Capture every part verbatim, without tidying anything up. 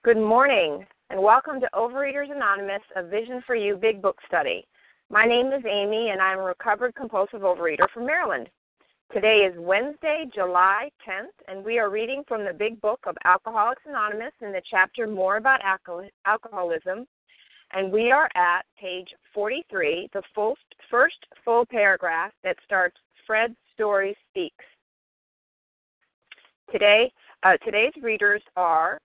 Good morning, and welcome to Overeaters Anonymous, a Vision for You Big Book Study. My name is Amy, and I'm a recovered compulsive overeater from Maryland. Today is Wednesday, July tenth, and we are reading from the Big Book of Alcoholics Anonymous in the chapter More About Alcohol- Alcoholism, and we are at page forty-three, the full, first full paragraph that starts, Fred's Story Speaks. Today, uh, today's readers are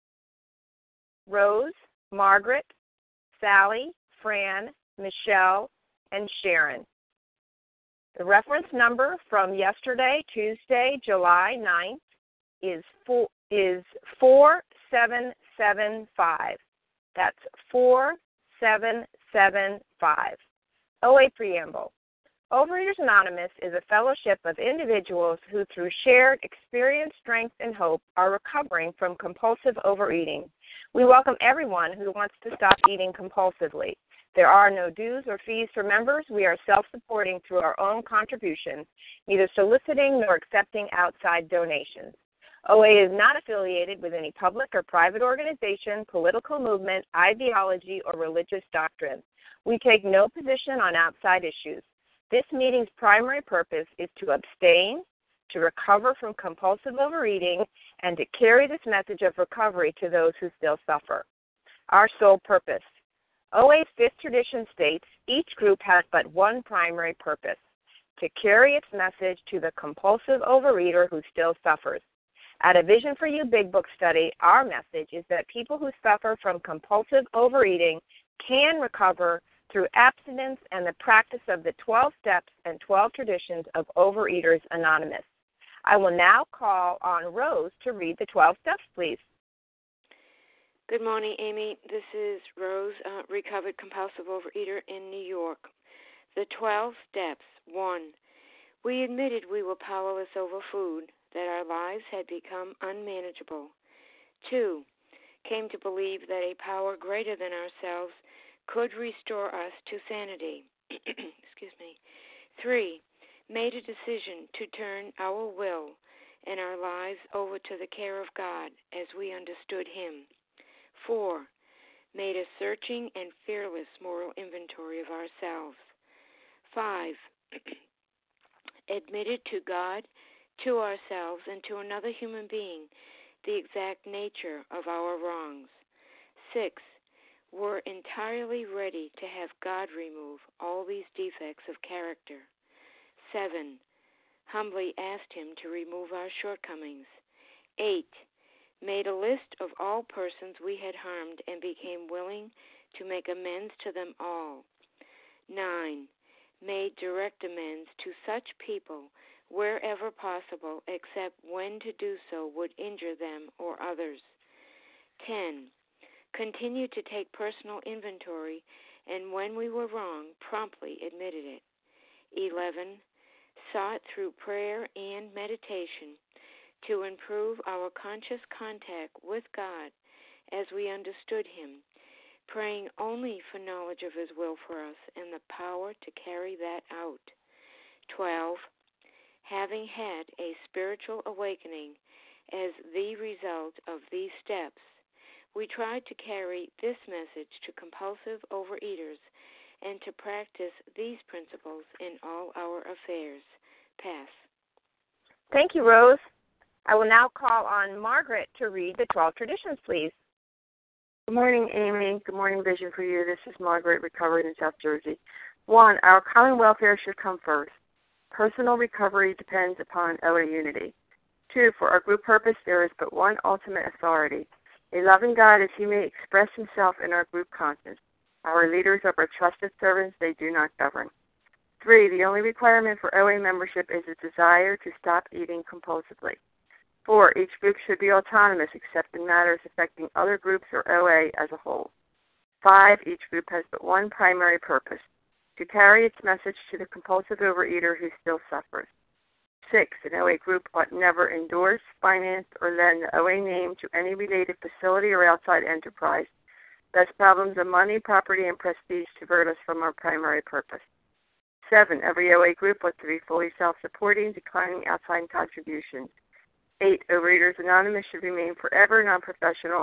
Rose, Margaret, Sally, Fran, Michelle, and Sharon. The reference number from yesterday, Tuesday, July ninth, is four, is four seven seven five. That's four seven seven five. O A Preamble. Overeaters Anonymous is a fellowship of individuals who, through shared experience, strength, and hope, are recovering from compulsive overeating. We welcome everyone who wants to stop eating compulsively. There are no dues or fees for members. We are self-supporting through our own contributions, neither soliciting nor accepting outside donations. O A is not affiliated with any public or private organization, political movement, ideology, or religious doctrine. We take no position on outside issues. This meeting's primary purpose is to abstain, to recover from compulsive overeating, and to carry this message of recovery to those who still suffer. Our sole purpose. O A's fifth tradition states each group has but one primary purpose, to carry its message to the compulsive overeater who still suffers. At a Vision for You Big Book Study, our message is that people who suffer from compulsive overeating can recover through abstinence and the practice of the twelve steps and twelve traditions of Overeaters Anonymous. I will now call on Rose to read the twelve steps, please. Good morning, Amy. This is Rose, uh, recovered compulsive overeater in New York. The twelve steps. One, we admitted we were powerless over food, that our lives had become unmanageable. Two, came to believe that a power greater than ourselves could restore us to sanity. Excuse me. Three, made a decision to turn our will and our lives over to the care of God as we understood Him. Four, made a searching and fearless moral inventory of ourselves. Five, admitted to God, to ourselves, and to another human being the exact nature of our wrongs. Six, were entirely ready to have God remove all these defects of character. Seven, humbly asked Him to remove our shortcomings. Eight, made a list of all persons we had harmed and became willing to make amends to them all. Nine, made direct amends to such people wherever possible, except when to do so would injure them or others. Ten, continued to take personal inventory, and when we were wrong, promptly admitted it. Eleven, sought through prayer and meditation to improve our conscious contact with God as we understood Him, praying only for knowledge of His will for us and the power to carry that out. Twelve, having had a spiritual awakening as the result of these steps, we tried to carry this message to compulsive overeaters and to practice these principles in all our affairs. Pass. Thank you, Rose. I will now call on Margaret to read the twelve traditions, please. Good morning, Amy. Good morning, Vision for You. This is Margaret, recovered in South Jersey. One, our common welfare should come first. Personal recovery depends upon O A unity. Two, for our group purpose, there is but one ultimate authority, a loving God as He may express Himself in our group conscience. Our leaders are but trusted servants, they do not govern. Three, the only requirement for O A membership is a desire to stop eating compulsively. Four, each group should be autonomous except in matters affecting other groups or O A as a whole. Five, each group has but one primary purpose, to carry its message to the compulsive overeater who still suffers. Six, an O A group ought never endorse, finance, or lend the O A name to any related facility or outside enterprise, lest problems of money, property, and prestige divert us from our primary purpose. Seven, every O A group ought to be fully self-supporting, declining outside contributions. Eight, Overeaters Anonymous should remain forever non-professional,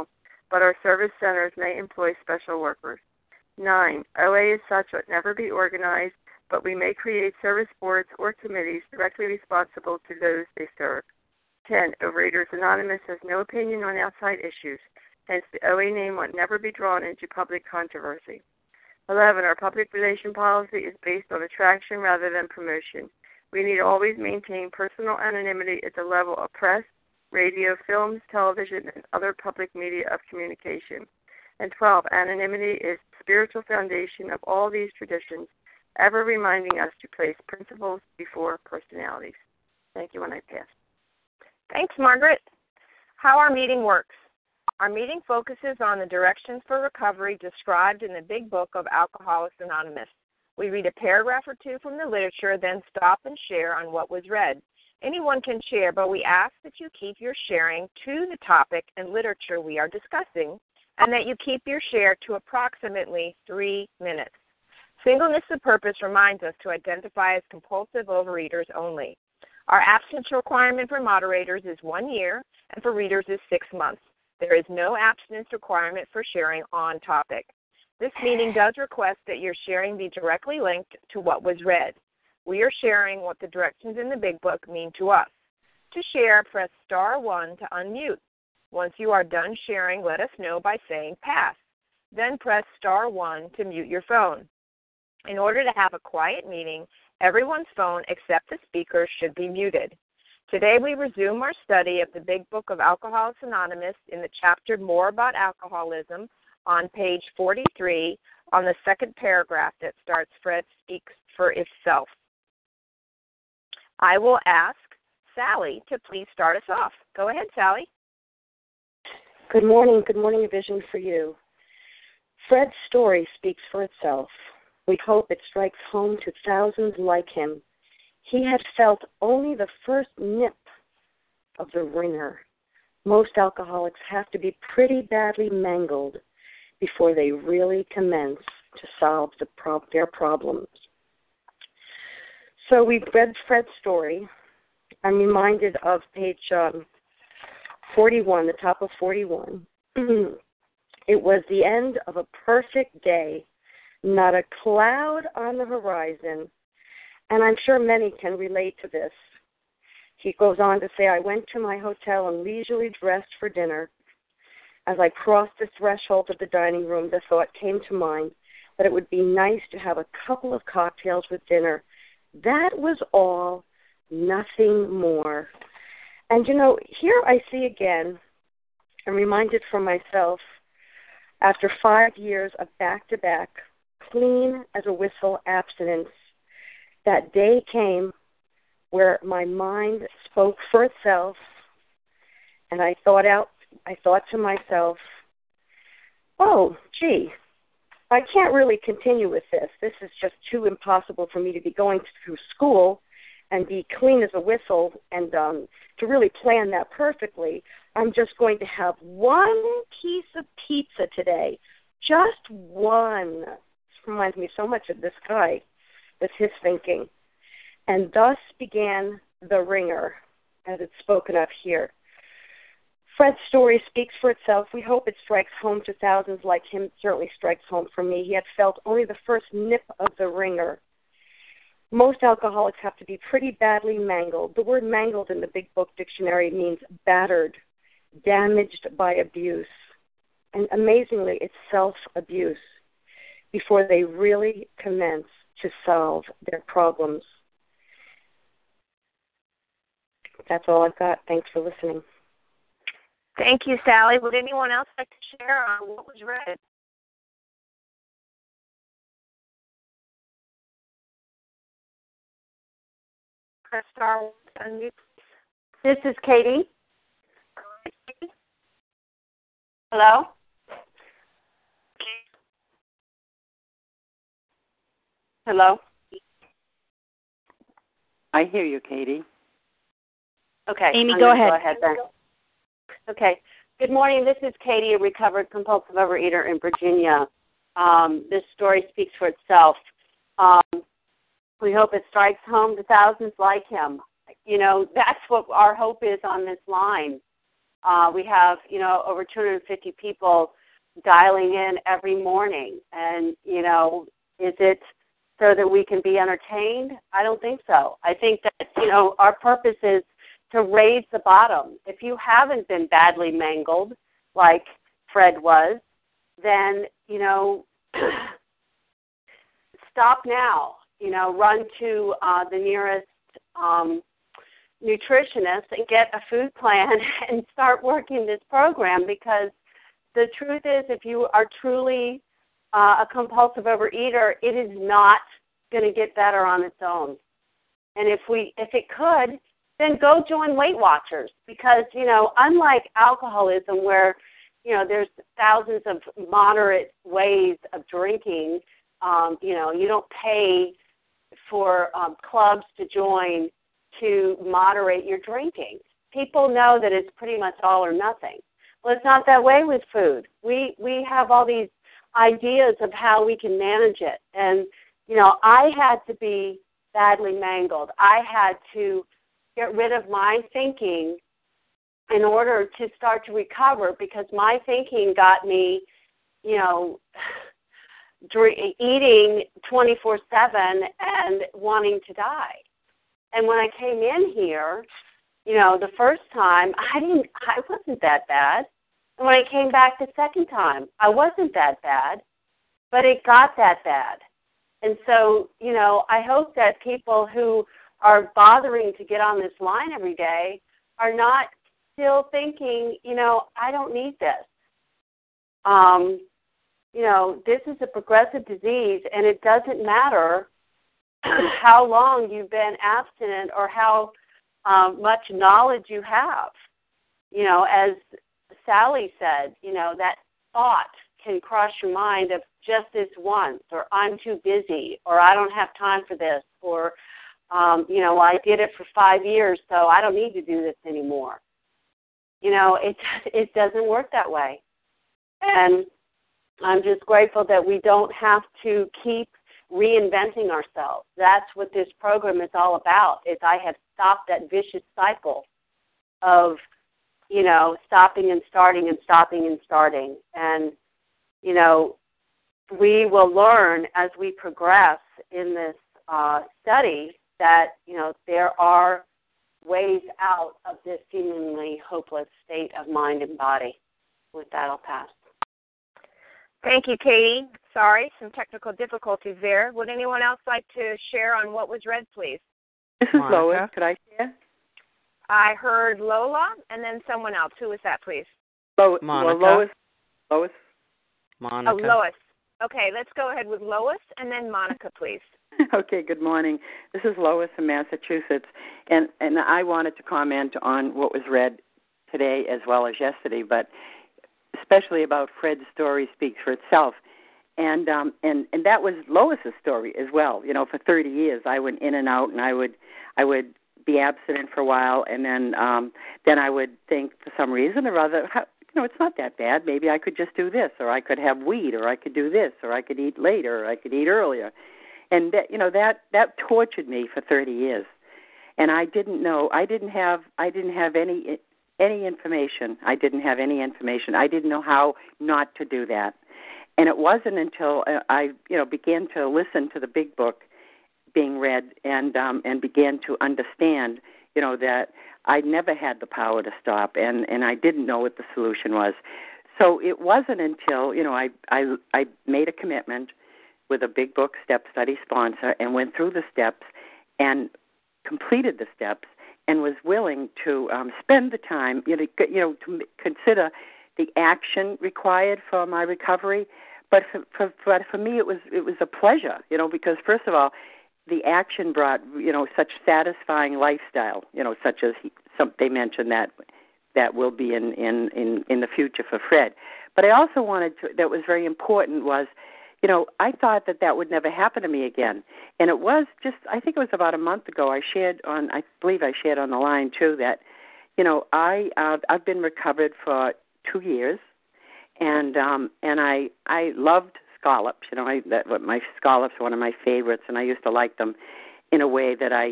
but our service centers may employ special workers. Nine, O A is such that never be organized, but we may create service boards or committees directly responsible to those they serve. Ten, Overeaters Anonymous has no opinion on outside issues, hence the O A name will never be drawn into public controversy. Eleven, our public relation policy is based on attraction rather than promotion. We need to always maintain personal anonymity at the level of press, radio, films, television, and other public media of communication. And twelve, anonymity is the spiritual foundation of all these traditions, ever reminding us to place principles before personalities. Thank you, and I pass. Thanks, Margaret. How our meeting works. Our meeting focuses on the directions for recovery described in the Big Book of Alcoholics Anonymous. We read a paragraph or two from the literature, then stop and share on what was read. Anyone can share, but we ask that you keep your sharing to the topic and literature we are discussing, and that you keep your share to approximately three minutes. Singleness of purpose reminds us to identify as compulsive overeaters only. Our abstinence requirement for moderators is one year, and for readers is six months. There is no abstinence requirement for sharing on topic. This meeting does request that your sharing be directly linked to what was read. We are sharing what the directions in the Big Book mean to us. To share, press star one to unmute. Once you are done sharing, let us know by saying pass. Then press star one to mute your phone. In order to have a quiet meeting, everyone's phone except the speaker should be muted. Today we resume our study of the Big Book of Alcoholics Anonymous in the chapter More About Alcoholism on page forty-three on the second paragraph that starts Fred Speaks for Itself. I will ask Sally to please start us off. Go ahead, Sally. Good morning. Good morning, Vision for you. Fred's story speaks for itself. We hope it strikes home to thousands like him. He had felt only the first nip of the ringer. Most alcoholics have to be pretty badly mangled before they really commence to solve the pro- their problems. So we've read Fred's story. I'm reminded of page um, forty-one, the top of forty-one. It was the end of a perfect day, not a cloud on the horizon, and I'm sure many can relate to this. He goes on to say, I went to my hotel and leisurely dressed for dinner. As I crossed the threshold of the dining room, the thought came to mind that it would be nice to have a couple of cocktails with dinner. That was all, nothing more. And, you know, here I see again, I'm reminded for myself, after five years of back-to-back, clean as a whistle abstinence, that day came where my mind spoke for itself, and I thought out, I thought to myself, oh, gee, I can't really continue with this. This is just too impossible for me to be going through school and be clean as a whistle and um, to really plan that perfectly. I'm just going to have one piece of pizza today, just one. This reminds me so much of this guy. That's his thinking. And thus began the ringer, as it's spoken of here. Fred's story speaks for itself. We hope it strikes home to thousands like him. It certainly strikes home for me. He had felt only the first nip of the ringer. Most alcoholics have to be pretty badly mangled. The word mangled in the Big Book Dictionary means battered, damaged by abuse. And amazingly, it's self-abuse before they really commence to solve their problems. That's all I've got. Thanks for listening. Thank you, Sally. Would anyone else like to share on what was read? Press star one to unmute. This is Katie. Hello? Hello? I hear you, Katie. Okay. Amy, I'm go gonna ahead. Go ahead then. Okay. Good morning. This is Katie, a recovered compulsive overeater in Virginia. Um, this story speaks for itself. Um, we hope it strikes home to thousands like him. You know, that's what our hope is on this line. Uh, we have, you know, over two hundred fifty people dialing in every morning. And, you know, is it so that we can be entertained? I don't think so. I think that, you know, our purpose is to raise the bottom. If you haven't been badly mangled like Fred was, then, you know, stop now. You know, run to uh, the nearest um, nutritionist and get a food plan and start working this program, because the truth is, if you are truly uh, a compulsive overeater, it is not going to get better on its own. And if we, if it could, then go join Weight Watchers, because, you know, unlike alcoholism where, you know, there's thousands of moderate ways of drinking, um, you know, you don't pay for um, clubs to join to moderate your drinking. People know that it's pretty much all or nothing. Well, it's not that way with food. We we have all these ideas of how we can manage it. And, you know, I had to be badly mangled. I had to get rid of my thinking in order to start to recover, because my thinking got me, you know, drink, eating twenty-four seven and wanting to die. And when I came in here, you know, the first time, I didn't, I wasn't that bad. And when I came back the second time, I wasn't that bad, but it got that bad. And so, you know, I hope that people who are bothering to get on this line every day are not still thinking, you know, I don't need this. Um, you know, this is a progressive disease, and it doesn't matter how long you've been abstinent or how um, much knowledge you have. You know, as Sally said, you know, that thought can cross your mind of just this once, or I'm too busy, or I don't have time for this, or, um, you know, I did it for five years, so I don't need to do this anymore. You know, it it doesn't work that way. And I'm just grateful that we don't have to keep reinventing ourselves. That's what this program is all about, is I have stopped that vicious cycle of, you know, stopping and starting and stopping and starting. And, you know, we will learn as we progress in this uh, study that, you know, there are ways out of this seemingly hopeless state of mind and body. With that, I'll pass. Thank you, Katie. Sorry, some technical difficulties there. Would anyone else like to share on what was read, please? This is Monica. Lois. Could I share? I heard Lola and then someone else. Who was that, please? Lo- Monica. Well, Lois. Lois. Monica. Oh, Lois. Okay, let's go ahead with Lois and then Monica, please. Okay, good morning. This is Lois from Massachusetts, and, and I wanted to comment on what was read today as well as yesterday, but especially about Fred's story speaks for itself. And um and, and that was Lois's story as well. You know, for thirty years I went in and out, and I would I would be abstinent for a while, and then um then I would think for some reason or other, how, you know, it's not that bad. Maybe I could just do this, or I could have weed, or I could do this, or I could eat later, or I could eat earlier. And that, you know, that that tortured me for thirty years. And I didn't know. I didn't have I didn't have any any information. I didn't have any information. I didn't know how not to do that. And it wasn't until I, you know, began to listen to the big book being read and um, and began to understand, you know, that I never had the power to stop, and, and I didn't know what the solution was. So it wasn't until, you know, I, I, I made a commitment with a big book step study sponsor and went through the steps and completed the steps and was willing to um, spend the time, you know, you know, to consider the action required for my recovery. But for, for, but for me, it was it was a pleasure, you know, because first of all, the action brought, you know, such satisfying lifestyle, you know, such as he, some, they mentioned that that will be in, in, in, in the future for Fred. But I also wanted to, that was very important was, you know, I thought that that would never happen to me again. And it was just, I think it was about a month ago, I shared on, I believe I shared on the line too, that, you know, I, uh, I've been recovered for two years, and um, and I I loved scallops. You know, I, that, my scallops are one of my favorites, and I used to like them in a way that I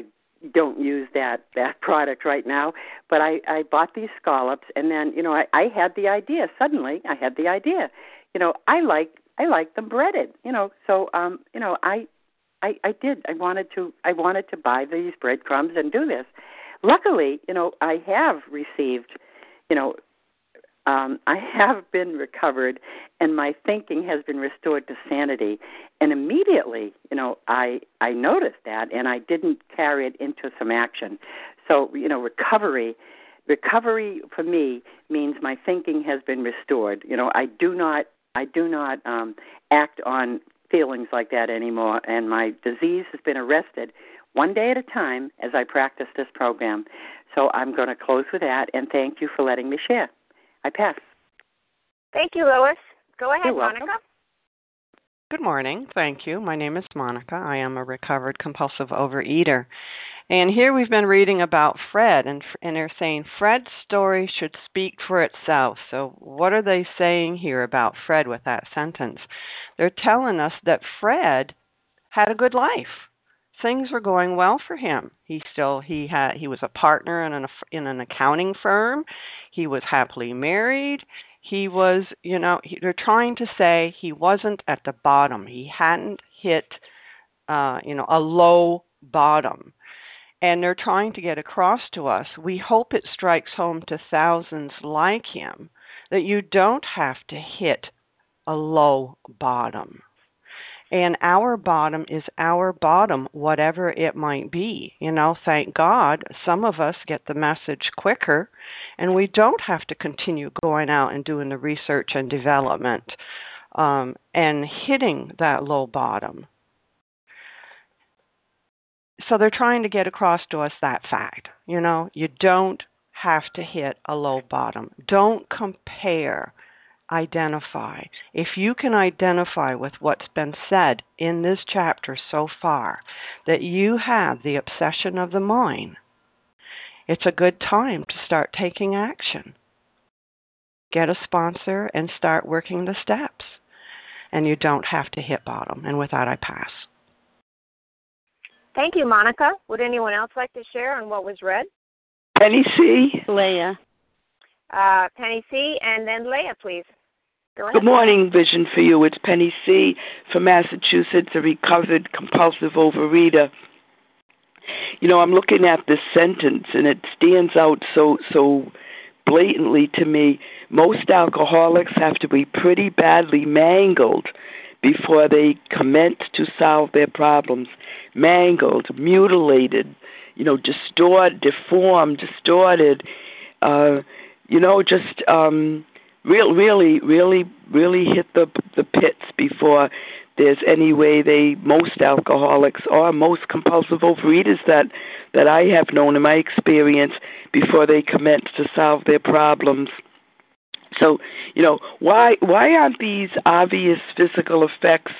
don't use that, that product right now. But I, I bought these scallops, and then, you know, I, I had the idea. Suddenly, I had the idea. You know, I like I like them breaded. You know, so um, you know, I, I I did. I wanted to I wanted to buy these breadcrumbs and do this. Luckily, you know, I have received, you know, um, I have been recovered, and my thinking has been restored to sanity. And immediately, you know, I I noticed that, and I didn't carry it into some action. So, you know, recovery, recovery for me means my thinking has been restored. You know, I do not I do not um, act on feelings like that anymore, and my disease has been arrested one day at a time as I practice this program. So I'm going to close with that, and thank you for letting me share. I pass. Thank you, Lois. Go ahead, You're welcome. Monica. Good morning. Thank you. My name is Monica. I am a recovered compulsive overeater. And here we've been reading about Fred, and, and they're saying Fred's story should speak for itself. So what are they saying here about Fred with that sentence? They're telling us that Fred had a good life. Things were going well for him. He still he had he was a partner in an in an accounting firm. He was happily married. He was, you know, he, they're trying to say he wasn't at the bottom. He hadn't hit, uh, you know, a low bottom. And they're trying to get across to us, we hope it strikes home to thousands like him, that you don't have to hit a low bottom. And our bottom is our bottom, whatever it might be. You know, thank God, some of us get the message quicker, and we don't have to continue going out and doing the research and development um, and hitting that low bottom. So they're trying to get across to us that fact. You know, you don't have to hit a low bottom. Don't compare. Identify. If you can identify with what's been said in this chapter so far, that you have the obsession of the mind, it's a good time to start taking action. Get a sponsor and start working the steps. And you don't have to hit bottom. And with that, I pass. Thank you, Monica. Would anyone else like to share on what was read? Penny C. Leah. Uh, Penny C. And then Leah, please. Go ahead. Good morning, Vision for You. It's Penny C. from Massachusetts, a recovered compulsive overeater. You know, I'm looking at this sentence, and it stands out so so blatantly to me. Most alcoholics have to be pretty badly mangled before they commence to solve their problems. Mangled, mutilated, you know, distorted, deformed, distorted, uh, you know, just um, real, really, really, really hit the the pits before there's any way they, most alcoholics or most compulsive overeaters that, that I have known in my experience, before they commence to solve their problems. So, you know, why why aren't these obvious physical effects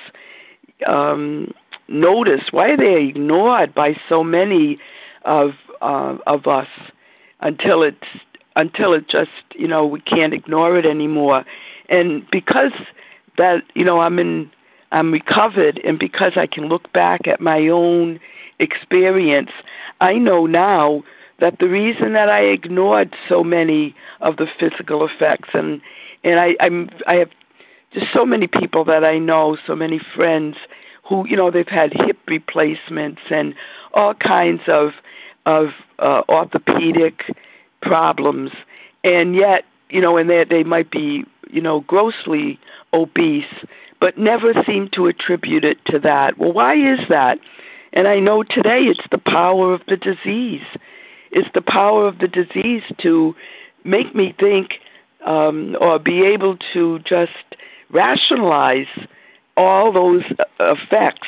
um, noticed? Why are they ignored by so many of uh, of us until it's until it just, you know, we can't ignore it anymore? And because that, you know, I'm in I'm recovered, and because I can look back at my own experience, I know now that the reason that I ignored so many of the physical effects, and and I I'm I have just so many people that I know, so many friends who, you know, they've had hip replacements and all kinds of of uh, orthopedic problems, and yet, you know, and they they might be, you know, grossly obese, but never seem to attribute it to that. Well, why is that? And I know today it's the power of the disease. It's the power of the disease to make me think um, or be able to just rationalize all those effects.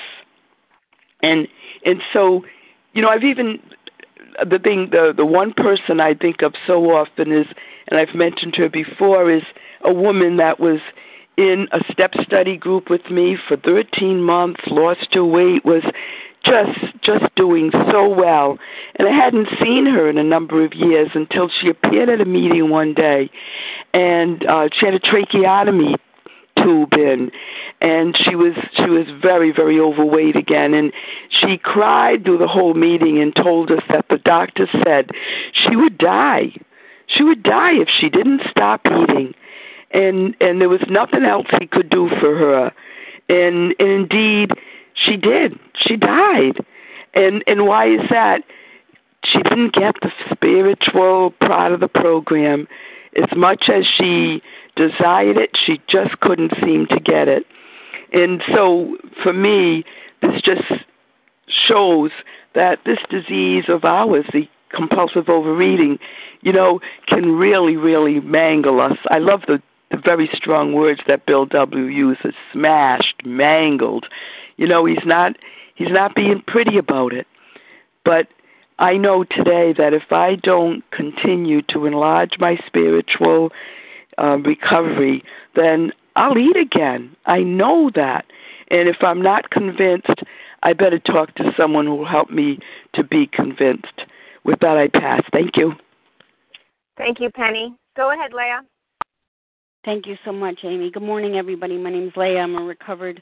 And and so, you know, I've even, the thing, the, the one person I think of so often is, and I've mentioned her before, is a woman that was in a step study group with me for thirteen months, lost her weight, was just just doing so well. And I hadn't seen her in a number of years until she appeared at a meeting one day, and uh, she had a tracheotomy tube in, and she was she was very, very overweight again. And she cried through the whole meeting and told us that the doctor said she would die. She would die if she didn't stop eating. And and there was nothing else he could do for her. And, and indeed, she did. She died. And and why is that? She didn't get the spiritual part of the program. As much as she desired it, she just couldn't seem to get it. And so, for me, this just shows that this disease of ours, the compulsive overeating, you know, can really, really mangle us. I love the, the very strong words that Bill W. uses, smashed, mangled. You know, he's not he's not being pretty about it. But I know today that if I don't continue to enlarge my spiritual uh, recovery, then I'll eat again. I know that. And if I'm not convinced, I better talk to someone who will help me to be convinced. With that, I pass. Thank you. Thank you, Penny. Go ahead, Leah. Thank you so much, Amy. Good morning, everybody. My name is Leah. I'm a recovered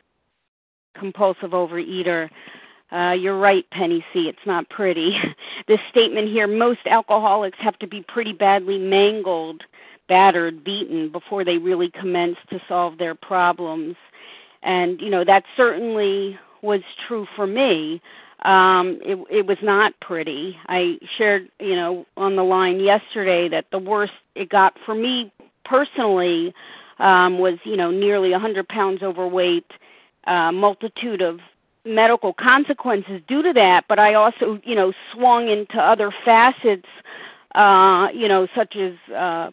compulsive overeater. Uh, you're right, Penny C. It's not pretty. This statement here, most alcoholics have to be pretty badly mangled, battered, beaten before they really commence to solve their problems. And, you know, that certainly was true for me. Um, it, it was not pretty. I shared, you know, on the line yesterday that the worst it got for me personally um, was, you know, nearly one hundred pounds overweight, a multitude of medical consequences due to that, but I also, you know, swung into other facets, uh, you know, such as uh,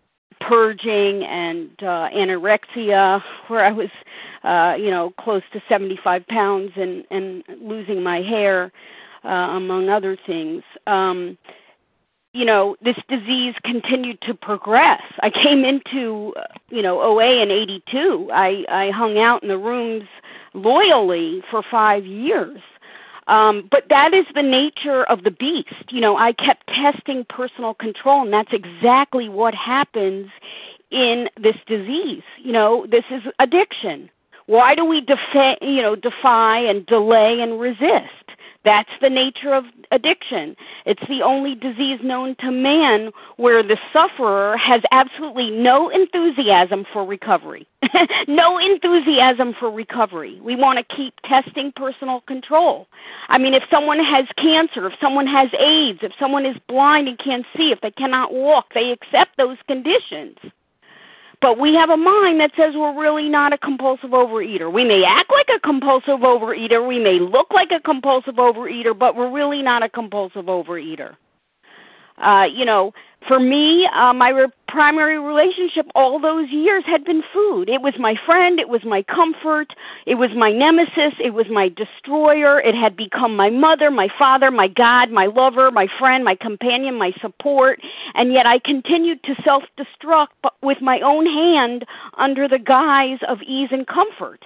purging and uh, anorexia, where I was, uh, you know, close to seventy-five pounds and, and losing my hair, uh, among other things. Um, you know, this disease continued to progress. I came into, you know, O A in eighty-two. I, I hung out in the rooms loyally for five years. Um, but that is the nature of the beast. You know, I kept testing personal control, and that's exactly what happens in this disease. You know, this is addiction. Why do we defy, you know, defy and delay and resist? That's the nature of addiction. It's the only disease known to man where the sufferer has absolutely no enthusiasm for recovery. No enthusiasm for recovery. We want to keep testing personal control. I mean, if someone has cancer, if someone has AIDS, if someone is blind and can't see, if they cannot walk, they accept those conditions. But we have a mind that says we're really not a compulsive overeater. We may act like a compulsive overeater. We may look like a compulsive overeater, but we're really not a compulsive overeater. Uh, you know, for me, uh, my re- primary relationship all those years had been food. It was my friend. It was my comfort. It was my nemesis. It was my destroyer. It had become my mother, my father, my God, my lover, my friend, my companion, my support. And yet I continued to self-destruct with my own hand under the guise of ease and comfort.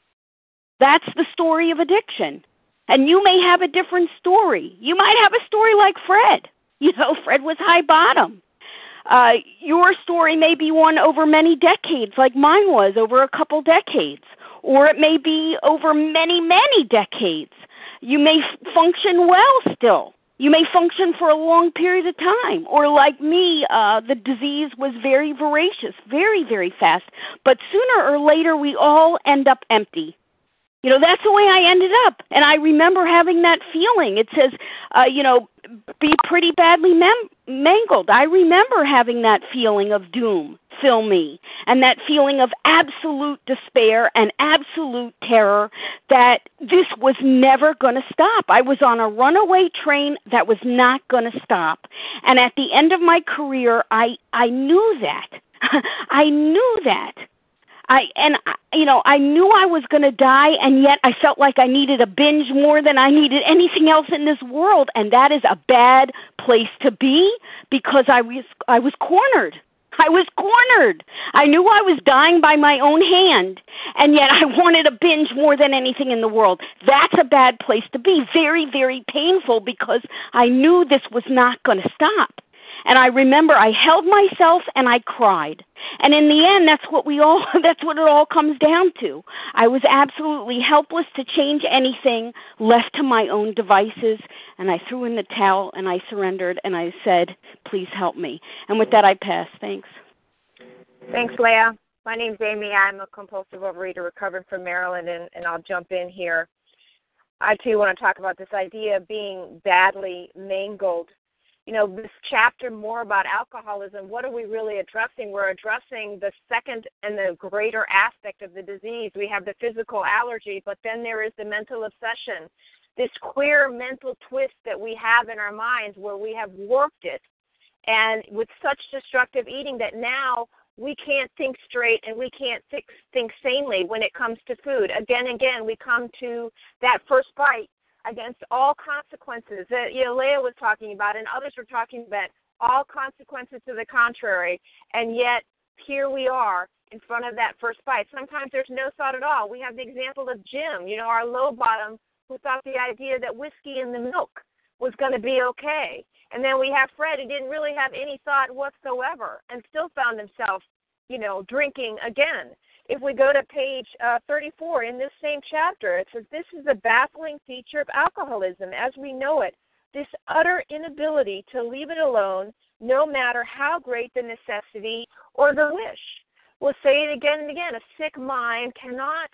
That's the story of addiction. And you may have a different story. You might have a story like Fred. You know, Fred was high bottom. Uh, your story may be one over many decades, like mine was over a couple decades. Or it may be over many, many decades. You may f- function well still. You may function for a long period of time. Or like me, uh, the disease was very voracious, very, very fast. But sooner or later, we all end up empty. You know, that's the way I ended up. And I remember having that feeling. It says, uh, you know, be pretty badly mem- mangled. I remember having that feeling of doom fill me, and that feeling of absolute despair and absolute terror that this was never going to stop. I was on a runaway train that was not going to stop. And at the end of my career, I, I knew that. I knew that. I and you know I knew I was going to die, and yet I felt like I needed a binge more than I needed anything else in this world, and that is a bad place to be because I was I was cornered. I was cornered. I knew I was dying by my own hand, and yet I wanted a binge more than anything in the world. That's a bad place to be. Very, very painful because I knew this was not going to stop. And I remember I held myself and I cried. And in the end, that's what we all, that's what it all comes down to. I was absolutely helpless to change anything, left to my own devices, and I threw in the towel and I surrendered and I said, please help me. And with that, I pass. Thanks. Thanks, Leah. My name's Amy. I'm a compulsive overeater recovered from Maryland, and, and I'll jump in here. I, too, want to talk about this idea of being badly mangled. You know, this chapter more about alcoholism, what are we really addressing? We're addressing the second and the greater aspect of the disease. We have the physical allergy, but then there is the mental obsession, this queer mental twist that we have in our minds where we have worked it, and with such destructive eating that now we can't think straight and we can't think, think sanely when it comes to food. Again and again, we come to that first bite against all consequences that, you know, Leah was talking about and others were talking about, all consequences to the contrary, and yet here we are in front of that first bite. Sometimes there's no thought at all. We have the example of Jim, you know, our low bottom, who thought the idea that whiskey in the milk was going to be okay. And then we have Fred, who didn't really have any thought whatsoever and still found himself, you know, drinking again. If we go to page uh, thirty-four in this same chapter, it says, this is the baffling feature of alcoholism as we know it, this utter inability to leave it alone, no matter how great the necessity or the wish. We'll say it again and again, a sick mind cannot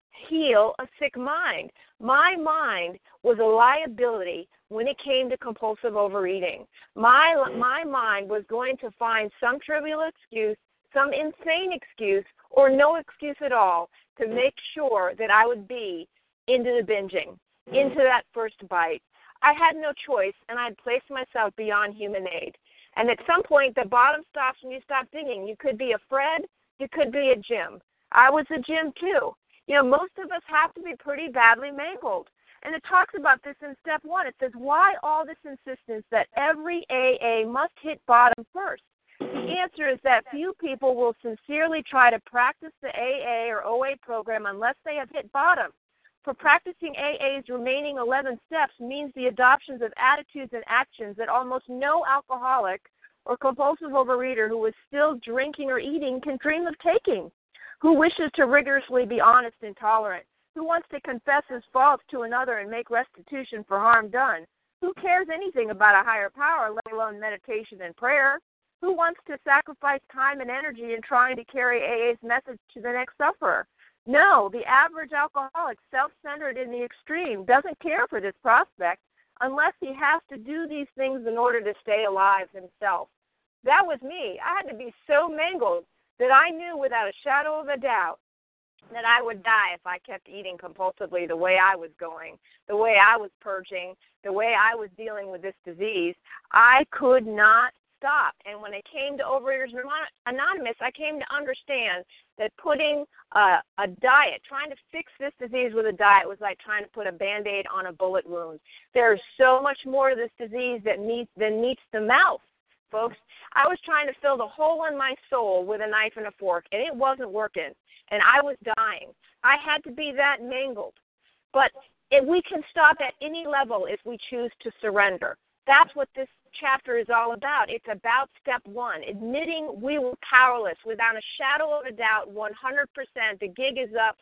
heal a sick mind. My mind was a liability when it came to compulsive overeating. My my mind was going to find some trivial excuse, some insane excuse, or no excuse at all to make sure that I would be into the binging, into that first bite. I had no choice, and I had placed myself beyond human aid. And at some point, the bottom stops when you stop digging. You could be a Fred, you could be a Jim. I was a Jim, too. You know, most of us have to be pretty badly mangled. And it talks about this in step one. It says, why all this insistence that every A A must hit bottom first? The answer is that few people will sincerely try to practice the A A or O A program unless they have hit bottom. For practicing A A's remaining eleven steps means the adoptions of attitudes and actions that almost no alcoholic or compulsive overeater who is still drinking or eating can dream of taking. Who wishes to rigorously be honest and tolerant? Who wants to confess his faults to another and make restitution for harm done? Who cares anything about a higher power, let alone meditation and prayer? Who wants to sacrifice time and energy in trying to carry A A's message to the next sufferer? No, the average alcoholic, self-centered in the extreme, doesn't care for this prospect unless he has to do these things in order to stay alive himself. That was me. I had to be so mangled that I knew without a shadow of a doubt that I would die if I kept eating compulsively the way I was going, the way I was purging, the way I was dealing with this disease. I could not stop. And when it came to Overeaters Anonymous, I came to understand that putting a, a diet, trying to fix this disease with a diet was like trying to put a Band-Aid on a bullet wound. There's so much more to this disease that meets, than meets the mouth, folks. I was trying to fill the hole in my soul with a knife and a fork, and it wasn't working, and I was dying. I had to be that mangled. But if we can stop at any level if we choose to surrender. That's what this chapter is all about. It's about step one, admitting we were powerless without a shadow of a doubt, one hundred percent. The gig is up.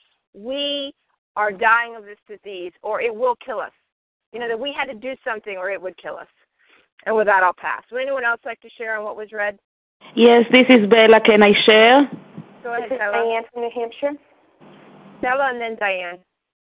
We are dying of this disease, or it will kill us. You know, that we had to do something or it would kill us. And with that, I'll pass. Would anyone else like to share on what was read? Yes, this is Bella. Can I share? Go ahead, this is Bella. Diane from New Hampshire. Bella and then Diane.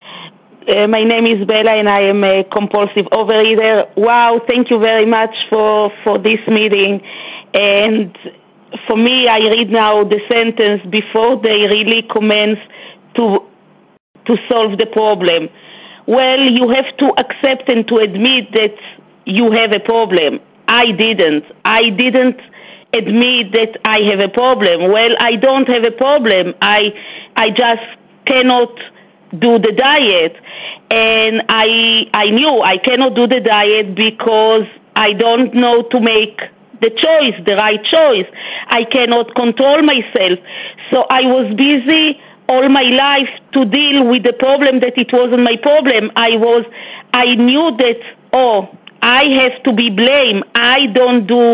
Uh, my name is Bella, and I am a compulsive overeater. Wow, thank you very much for, for this meeting. And for me, I read now the sentence before they really commence to to solve the problem. Well, you have to accept and to admit that you have a problem. I didn't. I didn't admit that I have a problem. Well, I don't have a problem. I I just cannot do the diet. And I I knew I cannot do the diet because I don't know to make the choice, the right choice. I cannot control myself. So I was busy all my life to deal with the problem that it wasn't my problem. I was, I knew that, oh, I have to be blamed. I don't do,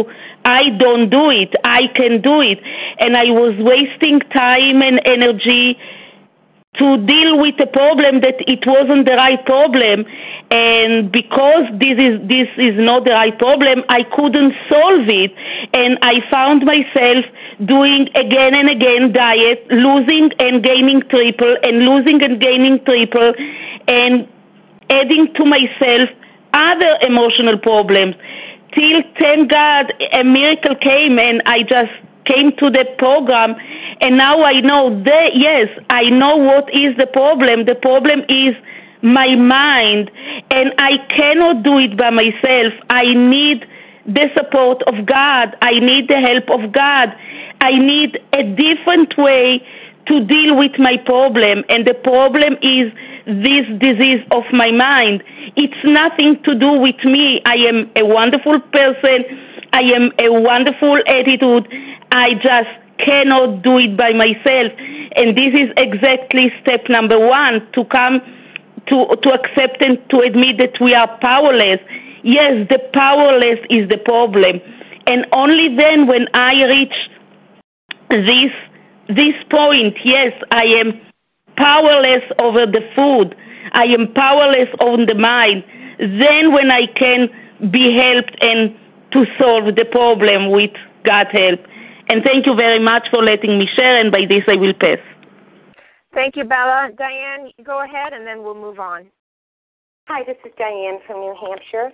I don't do it. I can do it. And I was wasting time and energy to deal with a problem that it wasn't the right problem. And because this is this is not the right problem, I couldn't solve it. And I found myself doing again and again diet, losing and gaining triple, and losing and gaining triple, and adding to myself other emotional problems. Till, thank God, a miracle came, and I just came to the program, and now I know that, yes, I know what is the problem. The problem is my mind, and I cannot do it by myself. I need the support of God. I need the help of God. I need a different way to deal with my problem, and the problem is this disease of my mind. It's nothing to do with me. I am a wonderful person. I am a wonderful attitude. I just cannot do it by myself. And this is exactly step number one, to come to, to accept and to admit that we are powerless. Yes, the powerless is the problem. And only then when I reach this this point, yes, I am powerless over the food, I am powerless on the mind, then when I can be helped and to solve the problem with God's help. And thank you very much for letting me share, and by this I will pass. Thank you, Bella. Diane, go ahead, and then we'll move on. Hi, this is Diane from New Hampshire.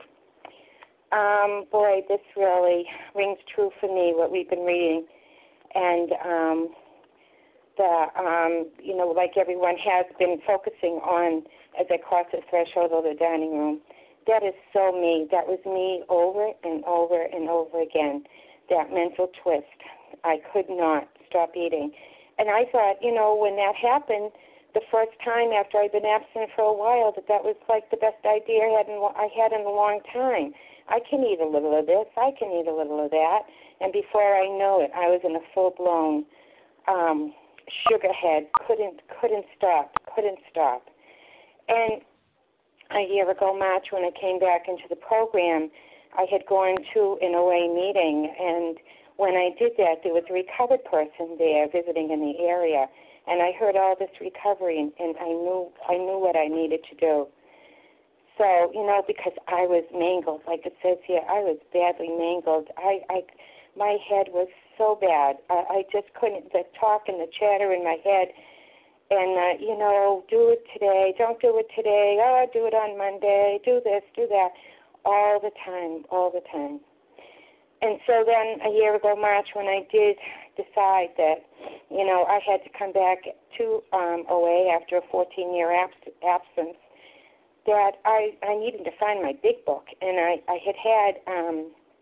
Um, boy, this really rings true for me, what we've been reading. And, um, the, um, you know, like everyone has been focusing on as I cross the threshold of the dining room, that is so me. That was me over and over and over again, that mental twist. I could not stop eating. And I thought, you know, when that happened the first time after I'd been abstinent for a while, that that was like the best idea I had in, I had in a long time. I can eat a little of this. I can eat a little of that. And before I know it, I was in a full-blown um, sugar head. Couldn't, couldn't stop, couldn't stop. And a year ago, March, when I came back into the program, I had gone to an O A meeting, and when I did that, there was a recovered person there visiting in the area, and I heard all this recovery, and, and I knew I knew what I needed to do. So, you know, because I was mangled, like it says here, I was badly mangled. I, I my head was so bad. I, I just couldn't, the talk and the chatter in my head, and, uh, you know, do it today, don't do it today, oh, do it on Monday, do this, do that, all the time, all the time. And so then a year ago, March, when I did decide that, you know, I had to come back to um, O A after a fourteen-year abs- absence, that I, I needed to find my big book. And I, I had had um,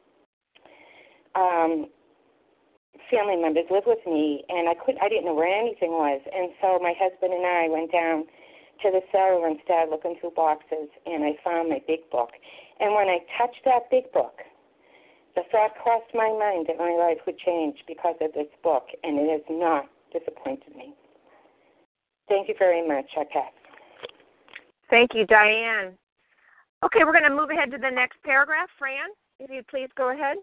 um, family members live with me, and I could I didn't know where anything was. And so my husband and I went down to the cellar and started looking through boxes, and I found my big book. And when I touched that big book, the thought crossed my mind that my life would change because of this book, and it has not disappointed me. Thank you very much. I pass. Thank you, Diane. Okay, we're going to move ahead to the next paragraph. Fran, if you'd please go ahead.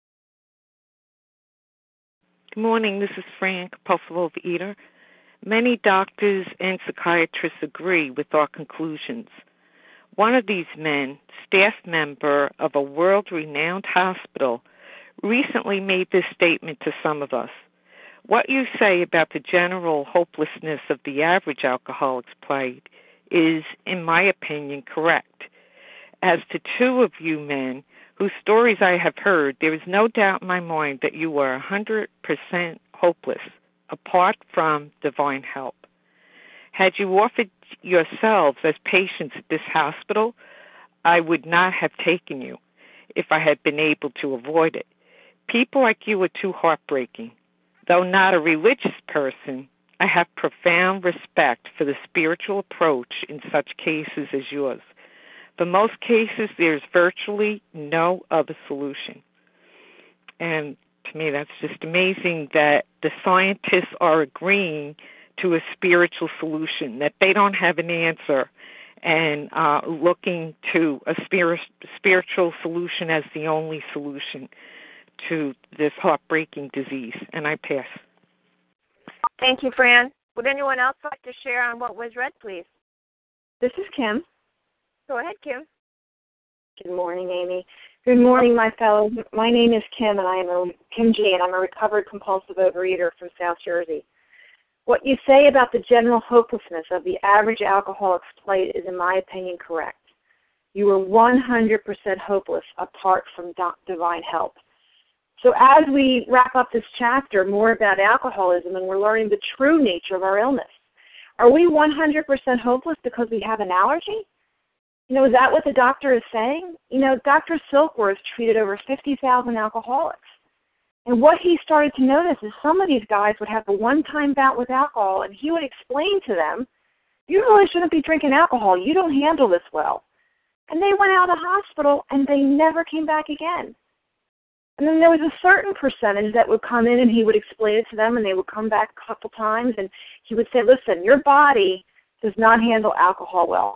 Good morning. This is Fran, compulsive overeater. Many doctors and psychiatrists agree with our conclusions. One of these men, staff member of a world-renowned hospital, recently made this statement to some of us. What you say about the general hopelessness of the average alcoholic's plight is, in my opinion, correct. As to two of you men whose stories I have heard, there is no doubt in my mind that you were one hundred percent hopeless, apart from divine help. Had you offered yourselves as patients at this hospital, I would not have taken you if I had been able to avoid it. People like you are too heartbreaking. Though not a religious person, I have profound respect for the spiritual approach in such cases as yours. For most cases, there's virtually no other solution. And to me, that's just amazing that the scientists are agreeing to a spiritual solution, that they don't have an answer and uh, looking to a spirit, spiritual solution as the only solution. to this heartbreaking disease. And I pass. Thank you, Fran. Would anyone else like to share on what was read, please? This is Kim. Go ahead, Kim. Good morning, Amy. Good morning, my fellows. My name is Kim, and I am a Kim G, and I'm a recovered compulsive overeater from South Jersey. What you say about the general hopelessness of the average alcoholic's plight is, in my opinion, correct. You are one hundred percent hopeless apart from divine help. So as we wrap up this chapter more about alcoholism and we're learning the true nature of our illness, are we one hundred percent hopeless because we have an allergy? You know, is that what the doctor is saying? You know, Doctor Silkworth treated over fifty thousand alcoholics. And what he started to notice is some of these guys would have a one-time bout with alcohol, and he would explain to them, you really shouldn't be drinking alcohol. You don't handle this well. And they went out of the hospital, and they never came back again. And then there was a certain percentage that would come in, and he would explain it to them, and they would come back a couple times, and he would say, listen, your body does not handle alcohol well.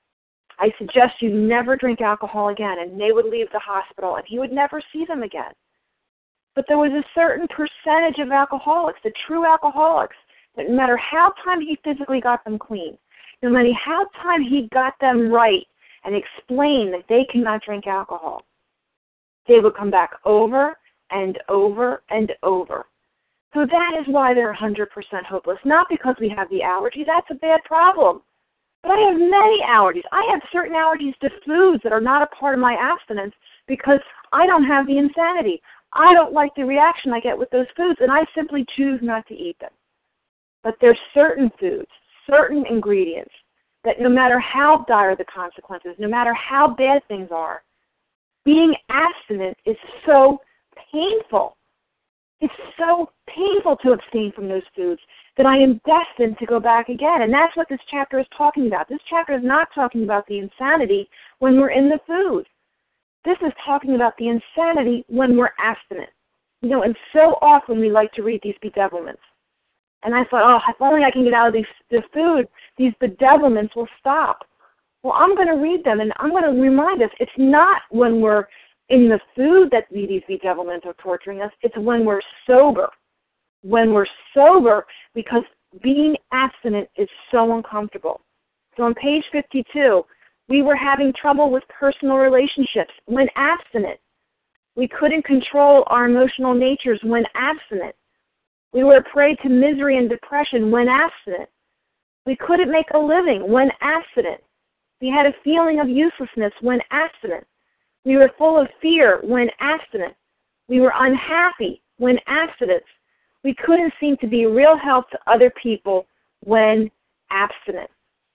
I suggest you never drink alcohol again. And they would leave the hospital, and he would never see them again. But there was a certain percentage of alcoholics, the true alcoholics, that no matter how time he physically got them clean, no matter how time he got them right and explained that they cannot drink alcohol, they would come back over and over and over. So that is why they're one hundred percent hopeless, not because we have the allergy. That's a bad problem. But I have many allergies. I have certain allergies to foods that are not a part of my abstinence because I don't have the insanity. I don't like the reaction I get with those foods, and I simply choose not to eat them. But there's certain foods, certain ingredients, that no matter how dire the consequences, no matter how bad things are, being abstinent is so painful. It's so painful to abstain from those foods that I am destined to go back again. And that's what this chapter is talking about. This chapter is not talking about the insanity when we're in the food. This is talking about the insanity when we're abstinent. You know, and so often we like to read these bedevilments. And I thought, oh, if only I can get out of these, this food, these bedevilments will stop. Well, I'm going to read them, and I'm going to remind us, it's not when we're in the food that these bedevilments are torturing us. It's when we're sober. When we're sober, because being abstinent is so uncomfortable. So on page fifty-two, we were having trouble with personal relationships when abstinent. We couldn't control our emotional natures when abstinent. We were a prey to misery and depression when abstinent. We couldn't make a living when abstinent. We had a feeling of uselessness when abstinent. We were full of fear when abstinent. We were unhappy when abstinent. We couldn't seem to be real help to other people when abstinent.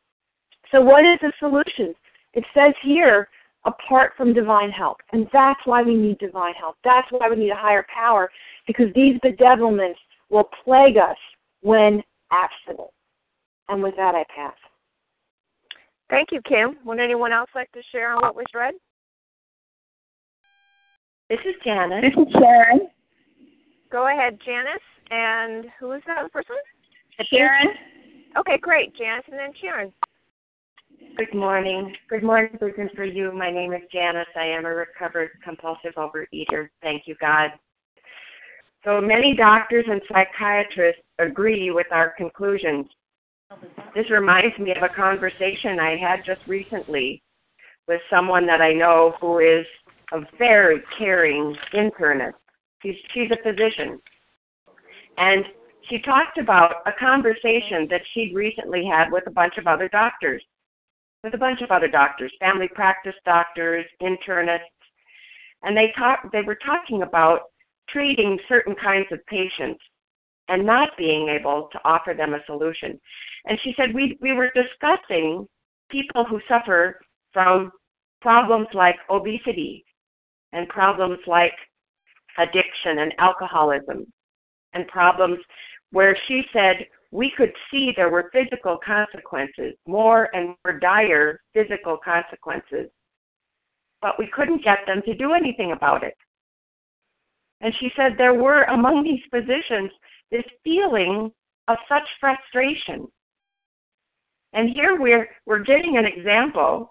So what is the solution? It says here, apart from divine help. And that's why we need divine help. That's why we need a higher power, because these bedevilments will plague us when abstinent. And with that, I pass. Thank you, Kim. Would anyone else like to share on what was read? This is Janice. This is Sharon. Go ahead, Janice. And who is that person? Sharon. Okay, great. Janice and then Sharon. Good morning. Good morning, Vision for you. My name is Janice. I am a recovered compulsive overeater. Thank you, God. So many doctors and psychiatrists agree with our conclusions. This reminds me of a conversation I had just recently with someone that I know who is a very caring internist. She's, she's a physician. And she talked about a conversation that she'd recently had with a bunch of other doctors, with a bunch of other doctors, family practice doctors, internists. And they talk, they were talking about treating certain kinds of patients and not being able to offer them a solution. And she said, we, we were discussing people who suffer from problems like obesity and problems like addiction and alcoholism and problems where she said we could see there were physical consequences, more and more dire physical consequences, but we couldn't get them to do anything about it. And she said there were among these physicians this feeling of such frustration. And here we're we're getting an example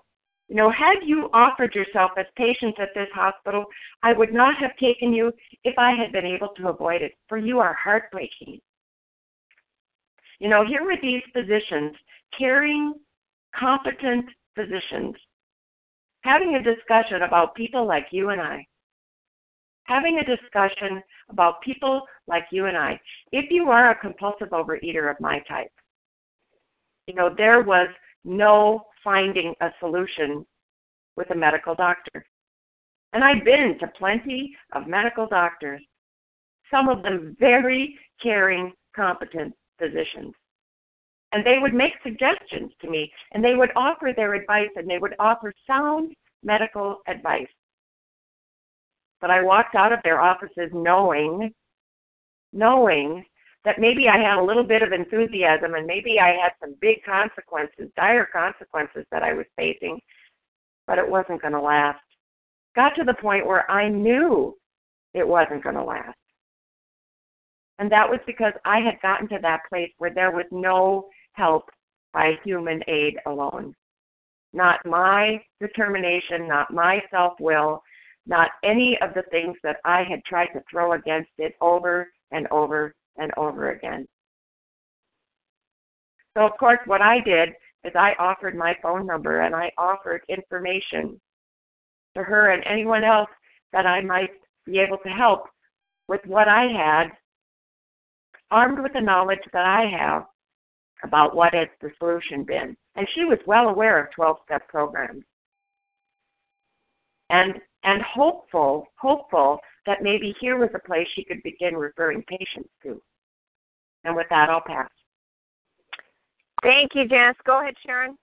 You know, had you offered yourself as patients at this hospital, I would not have taken you if I had been able to avoid it, for you are heartbreaking. You know, here were these physicians, caring, competent physicians, having a discussion about people like you and I. Having a discussion about people like you and I. If you are a compulsive overeater of my type, you know, there was no finding a solution with a medical doctor. And I've been to plenty of medical doctors, some of them very caring, competent physicians. And they would make suggestions to me, and they would offer their advice, and they would offer sound medical advice. But I walked out of their offices knowing, knowing that maybe I had a little bit of enthusiasm and maybe I had some big consequences, dire consequences that I was facing, but it wasn't going to last. Got to the point where I knew it wasn't going to last. And that was because I had gotten to that place where there was no help by human aid alone. Not my determination, not my self-will, not any of the things that I had tried to throw against it over and over and over again. So, of course, what I did is I offered my phone number and I offered information to her and anyone else that I might be able to help with what I had, armed with the knowledge that I have about what has the solution been. And she was well aware of twelve-step programs. And and hopeful, hopeful that maybe here was a place she could begin referring patients to. And with that, I'll pass. Thank you, Janice. Go ahead, Sharon.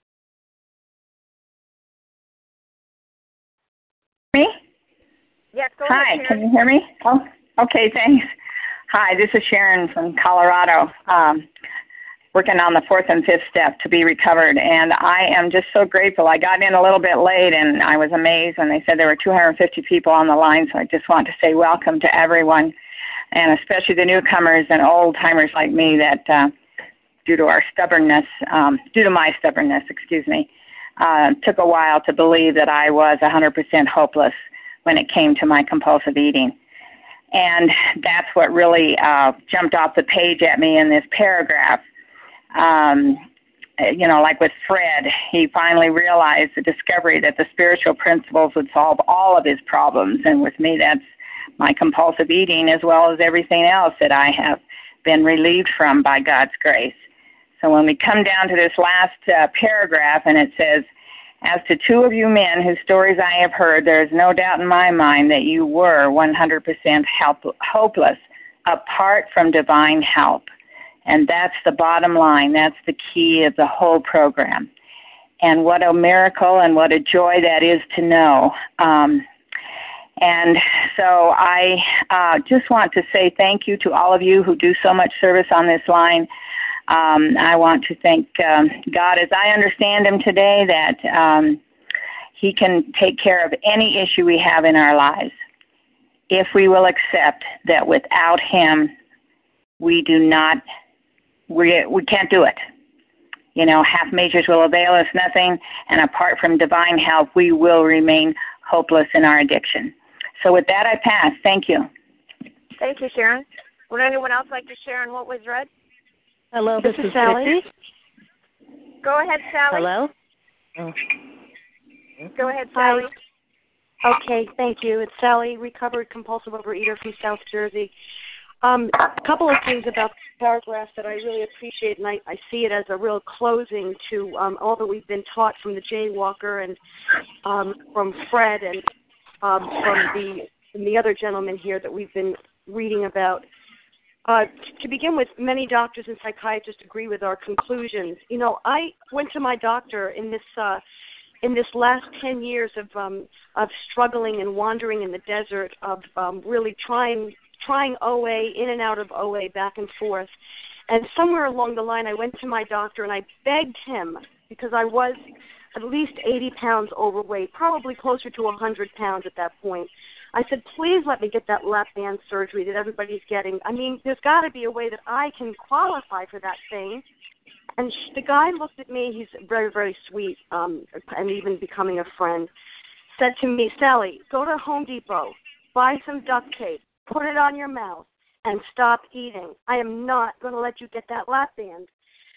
Me? Yes, go Hi, ahead, Sharon. Can you hear me? Oh, okay, thanks. Hi, this is Sharon from Colorado, um, working on the fourth and fifth step to be recovered. And I am just so grateful. I got in a little bit late, and I was amazed when they said there were two hundred fifty people on the line. So I just want to say welcome to everyone, and especially the newcomers and old-timers like me that, uh, due to our stubbornness, um, due to my stubbornness, excuse me, uh, took a while to believe that I was one hundred percent hopeless when it came to my compulsive eating. And that's what really uh, jumped off the page at me in this paragraph. Um, you know, like with Fred, he finally realized the discovery that the spiritual principles would solve all of his problems. And with me, that's my compulsive eating as well as everything else that I have been relieved from by God's grace. So when we come down to this last uh, paragraph, and it says, as to two of you men whose stories I have heard, there is no doubt in my mind that you were one hundred percent help, hopeless apart from divine help. And that's the bottom line. That's the key of the whole program. And what a miracle and what a joy that is to know. Um, and so I uh, just want to say thank you to all of you who do so much service on this line. Um, I want to thank um, God as I understand Him today, that um, He can take care of any issue we have in our lives if we will accept that without Him we do not We we can't do it. You know, half measures will avail us nothing, and apart from divine help, we will remain hopeless in our addiction. So with that, I pass. Thank you. Thank you, Sharon. Would anyone else like to share on what was read? Hello, this, this is is Sally. Chrissy. Go ahead, Sally. Hello. Oh. Go ahead, Sally. Hi. Okay, thank you. It's Sally, recovered compulsive overeater from South Jersey. Um, a couple of things about the paragraph that I really appreciate, and I, I see it as a real closing to um, all that we've been taught from the Jaywalker and um, from Fred and um, from the from the other gentleman here that we've been reading about. Uh, to begin with, many doctors and psychiatrists agree with our conclusions. You know, I went to my doctor in this uh, in this last ten years of um, of struggling and wandering in the desert, of um, really trying. trying O A, in and out of O A, back and forth. And somewhere along the line, I went to my doctor and I begged him, because I was at least eighty pounds overweight, probably closer to one hundred pounds at that point. I said, please let me get that lap band surgery that everybody's getting. I mean, there's got to be a way that I can qualify for that thing. And sh- the guy looked at me. He's very, very sweet, um, and even becoming a friend. Said to me, Sally, go to Home Depot, buy some duct tape, put it on your mouth, and stop eating. I am not going to let you get that lap band.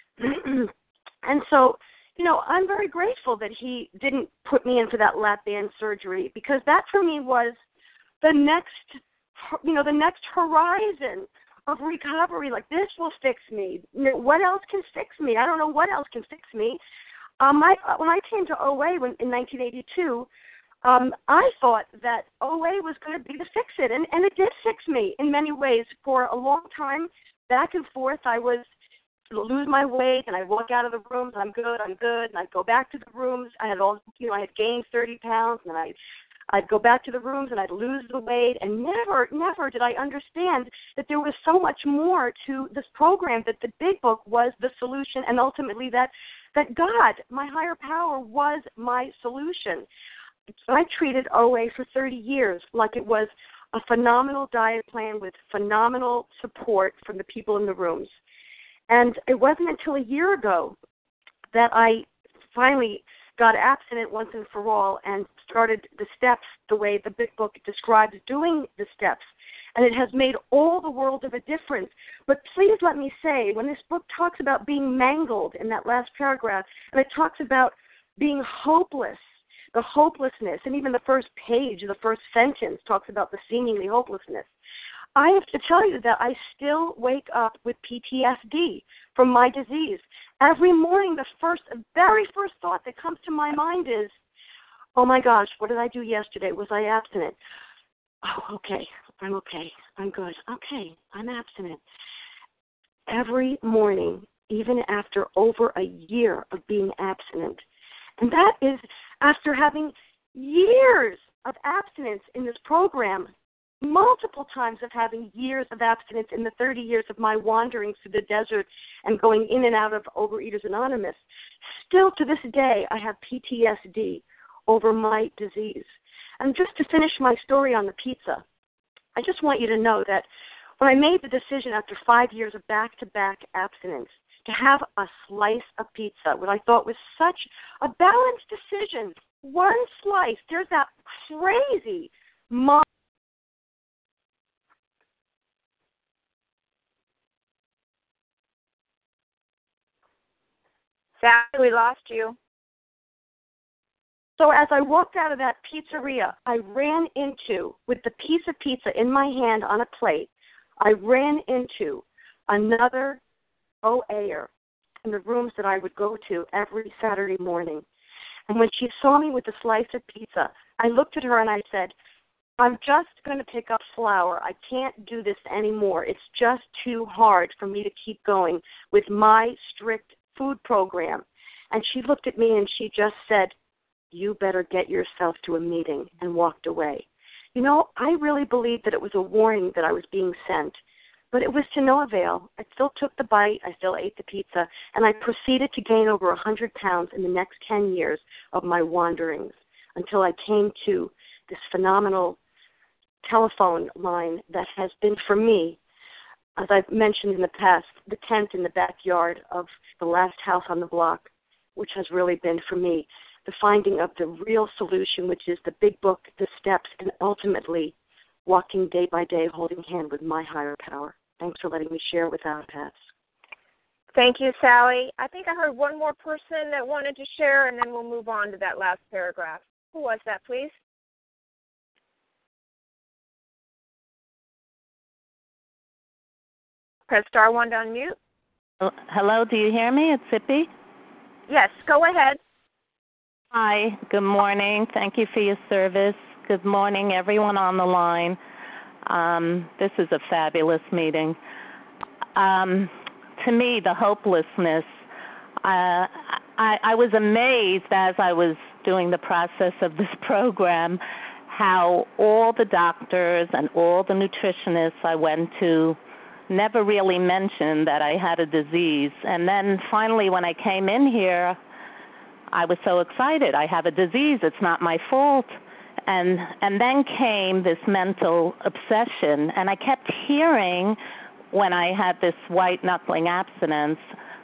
And so, you know, I'm very grateful that he didn't put me in for that lap band surgery, because that for me was the next, you know, the next horizon of recovery. Like, this will fix me. What else can fix me? I don't know what else can fix me. Um, I, when I came to O A when, in nineteen eighty-two, um, I thought that O A was going to be the fix-it, and, and it did fix me in many ways. For a long time, back and forth, I was lose my weight, and I'd walk out of the rooms, I'm good, I'm good, and I'd go back to the rooms. I had all, you know, I had gained thirty pounds, and I, I'd go back to the rooms, and I'd lose the weight, and never, never did I understand that there was so much more to this program, that the Big Book was the solution, and ultimately that, that God, my higher power, was my solution. I treated O A for thirty years like it was a phenomenal diet plan with phenomenal support from the people in the rooms. And it wasn't until a year ago that I finally got abstinent once and for all and started the steps the way the Big Book describes doing the steps. And it has made all the world of a difference. But please let me say, when this book talks about being mangled in that last paragraph, and it talks about being hopeless, the hopelessness, and even the first page, the first sentence talks about the seemingly hopelessness. I have to tell you that I still wake up with P T S D from my disease. Every morning, the first, very first thought that comes to my mind is, oh my gosh, what did I do yesterday? Was I abstinent? Oh, okay, I'm okay, I'm good. Okay, I'm abstinent. Every morning, even after over a year of being abstinent. And that is after having years of abstinence in this program, multiple times of having years of abstinence in the thirty years of my wanderings through the desert and going in and out of Overeaters Anonymous. Still to this day, I have P T S D over my disease. And just to finish my story on the pizza, I just want you to know that when I made the decision after five years of back-to-back abstinence to have a slice of pizza, what I thought was such a balanced decision, one slice, there's that crazy mind. Sally, we lost you. So as I walked out of that pizzeria, I ran into, with the piece of pizza in my hand on a plate, I ran into another O A-er in the rooms that I would go to every Saturday morning. And when she saw me with a slice of pizza, I looked at her and I said, I'm just going to pick up flour. I can't do this anymore. It's just too hard for me to keep going with my strict food program. And she looked at me and she just said, you better get yourself to a meeting, and walked away. You know, I really believed that it was a warning that I was being sent, but it was to no avail. I still took the bite, I still ate the pizza, and I proceeded to gain over one hundred pounds in the next ten years of my wanderings until I came to this phenomenal telephone line that has been for me, as I've mentioned in the past, the tent in the backyard of the last house on the block, which has really been for me the finding of the real solution, which is the Big Book, the steps, and ultimately walking day by day, holding hand with my higher power. Thanks for letting me share without hats. Thank you, Sally. I think I heard one more person that wanted to share, and then we'll move on to that last paragraph. Who was that, please? Press star one to unmute. Hello, do you hear me? It's Sippy. Yes, go ahead. Hi, good morning. Thank you for your service. Good morning, everyone on the line. Um, this is a fabulous meeting. Um, to me, the hopelessness, uh, I, I was amazed as I was doing the process of this program how all the doctors and all the nutritionists I went to never really mentioned that I had a disease. And then finally when I came in here, I was so excited. I have a disease. It's not my fault. And and then came this mental obsession. And I kept hearing when I had this white-knuckling abstinence,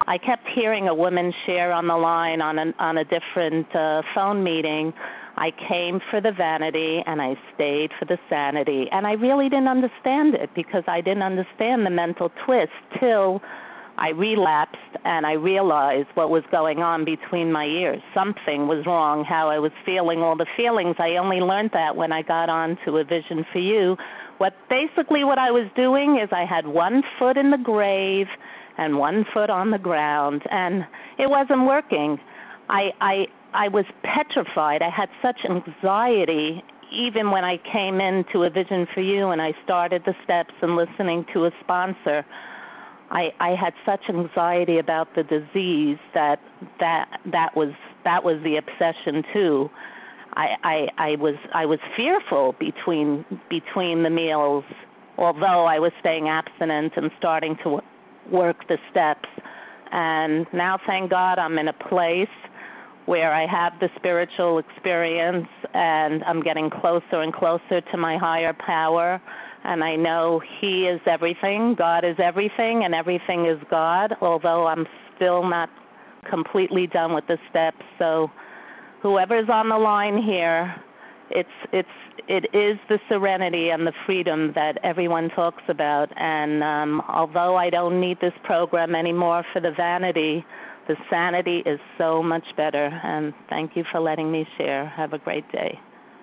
I kept hearing a woman share on the line on a, on a different uh, phone meeting. I came for the vanity and I stayed for the sanity. And I really didn't understand it because I didn't understand the mental twist till I relapsed and I realized what was going on between my ears. Something was wrong, how I was feeling, all the feelings. I only learned that when I got on to A Vision for You. What basically what I was doing is I had one foot in the grave and one foot on the ground, and it wasn't working. I I I was petrified. I had such anxiety even when I came into A Vision for You and I started the steps and listening to a sponsor. I, I had such anxiety about the disease that that that was that was the obsession too. I, I I was I was fearful between between the meals, although I was staying abstinent and starting to work the steps. And now, thank God, I'm in a place where I have the spiritual experience and I'm getting closer and closer to my higher power. And I know He is everything, God is everything, and everything is God, although I'm still not completely done with the steps. So whoever's on the line here, it's it's it is the serenity and the freedom that everyone talks about. And um, although I don't need this program anymore for the vanity, the sanity is so much better. And thank you for letting me share. Have a great day.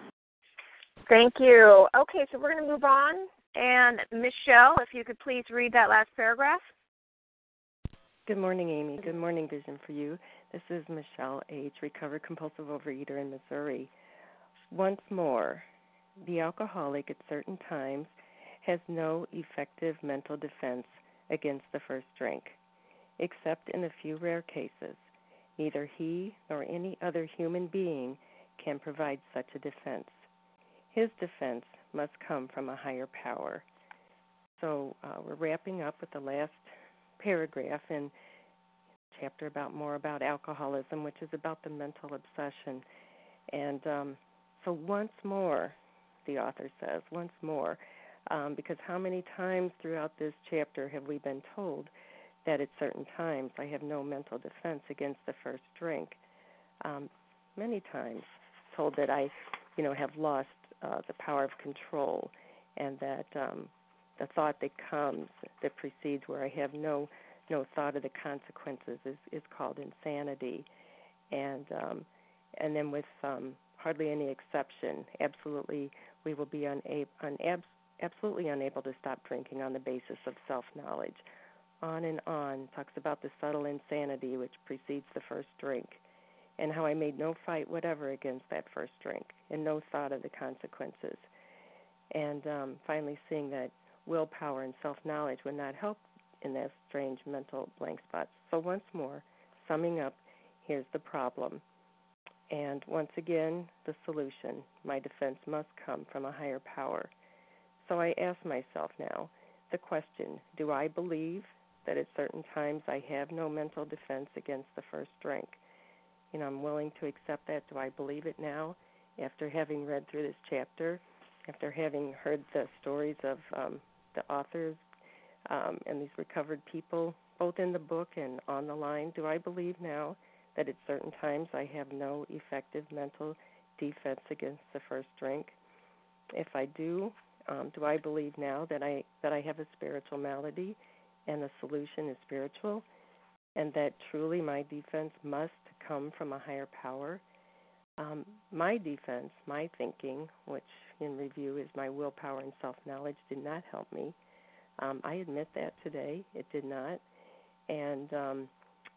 Thank you. Okay, so we're going to move on. And Michelle, if you could please read that last paragraph. Good morning, Amy. Good morning, Vision for You. This is Michelle H., recovered compulsive overeater in Missouri. Once more, the alcoholic at certain times has no effective mental defense against the first drink, except in a few rare cases. Neither he nor any other human being can provide such a defense. His defense must come from a higher power. So uh, we're wrapping up with the last paragraph in chapter about more about alcoholism, which is about the mental obsession. And um, so once more, the author says, once more, um, because how many times throughout this chapter have we been told that at certain times I have no mental defense against the first drink? Um, many times told that I, you know, have lost uh, the power of control, and that um, the thought that comes, that precedes where I have no no thought of the consequences is, is called insanity. And um, and then with um, hardly any exception, absolutely, we will be unable, unab- absolutely unable to stop drinking on the basis of self-knowledge. On and on, talks about the subtle insanity which precedes the first drink, and how I made no fight whatever against that first drink, and no thought of the consequences. And um, finally seeing that willpower and self-knowledge would not help in that strange mental blank spots. So once more, summing up, here's the problem. And once again, the solution. My defense must come from a higher power. So I ask myself now the question, do I believe that at certain times I have no mental defense against the first drink? You know, I'm willing to accept that. Do I believe it now after having read through this chapter, after having heard the stories of um, the authors um, and these recovered people, both in the book and on the line? Do I believe now that at certain times I have no effective mental defense against the first drink? If I do, um, do I believe now that I that I have a spiritual malady and the solution is spiritual, and that truly my defense must come from a higher power? Um, my defense, my thinking, which in review is my willpower and self-knowledge, did not help me. Um, I admit that today. It did not. And um,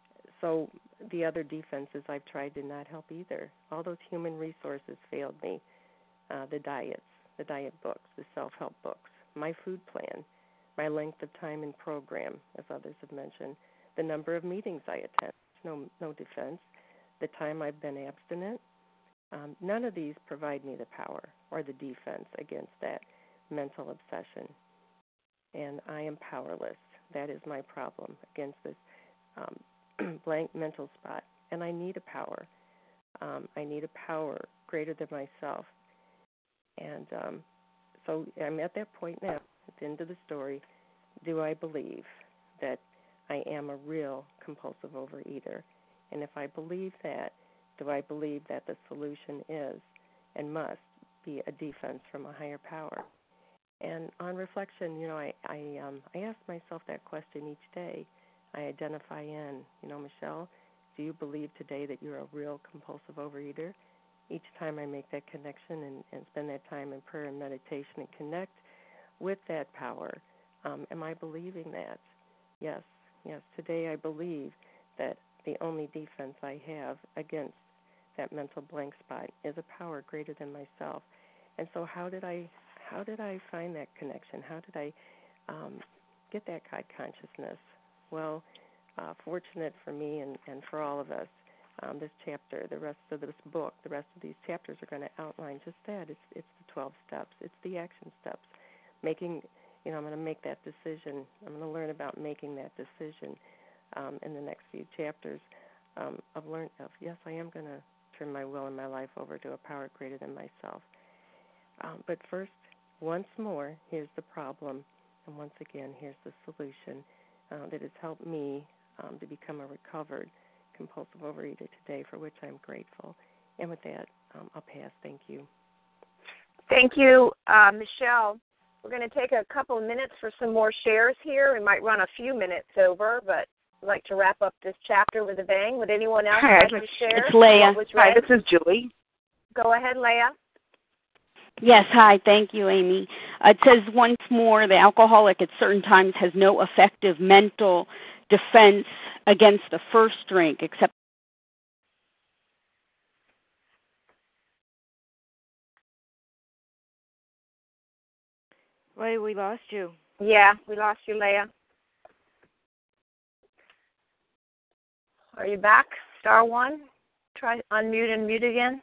so the other defenses I've tried did not help either. All those human resources failed me. Uh, the diets, the diet books, the self-help books, my food plan, my length of time in program, as others have mentioned, the number of meetings I attend, no, no defense, the time I've been abstinent. Um, none of these provide me the power or the defense against that mental obsession. And I am powerless. That is my problem against this um, blank mental spot. And I need a power. Um, I need a power greater than myself. And um, so I'm at that point now, at the end of the story. Do I believe that I am a real compulsive overeater. And if I believe that, do I believe that the solution is and must be a defense from a higher power? And on reflection, you know, I I, um, I ask myself that question each day. I identify in, you know, Michelle, do you believe today that you're a real compulsive overeater? Each time I make that connection and, and spend that time in prayer and meditation and connect with that power, um, am I believing that? Yes, yes. Today I believe that the only defense I have against that mental blank spot is a power greater than myself. And so how did I how did I find that connection? How did I um, get that God consciousness? Well, uh, fortunate for me and, and for all of us, um, this chapter, the rest of this book, the rest of these chapters are going to outline just that. It's it's the twelve steps. It's the action steps. Making, you know, I'm going to make that decision. I'm going to learn about making that decision um, in the next few chapters. Um, I've learned of, yes, I am going to turn my will and my life over to a power greater than myself. Um, but first, once more, here's the problem, and once again, here's the solution uh, that has helped me um, to become a recovered compulsive overeater today, for which I'm grateful. And with that, um, I'll pass. Thank you. Thank you, uh, Michelle. We're going to take a couple of minutes for some more shares here. We might run a few minutes over, but I'd like to wrap up this chapter with a bang. Would anyone else Hi, like to share? It's Leah. Hi, this is Julie. Go ahead, Leah. Yes, hi. Thank you, Amy. Uh, it says once more, the alcoholic at certain times has no effective mental defense against the first drink, except Leah, we lost you. Yeah, we lost you, Leah. Are you back? Star one. Try unmute and mute again.